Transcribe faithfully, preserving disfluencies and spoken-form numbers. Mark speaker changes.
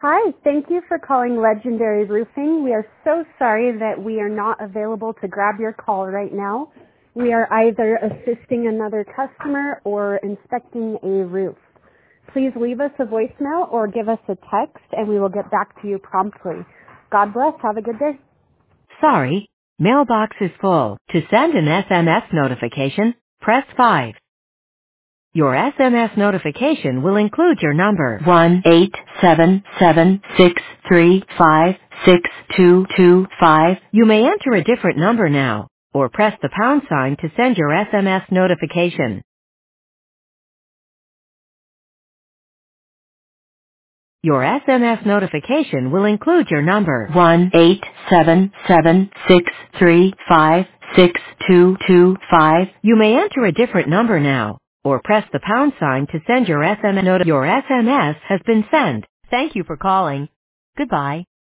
Speaker 1: Hi, thank you for calling Legendary Roofing. We are so sorry that we are not available to grab your call right now. We are either assisting another customer or inspecting a roof. Please leave us a voicemail or give us a text and we will get back to you promptly. God bless. Have a good day.
Speaker 2: Sorry, mailbox is full. To send an S M S notification, press five. Your S M S notification will include your number one eight seven seven six three five six two two five. You may enter a different number now, or press the pound sign to send your S M S notification. Your S M S notification will include your number one eight seven seven six three five six two two five. You may enter a different number now, or press the pound sign to send your S M S notification. Your S M S has been sent. Thank you for calling. Goodbye.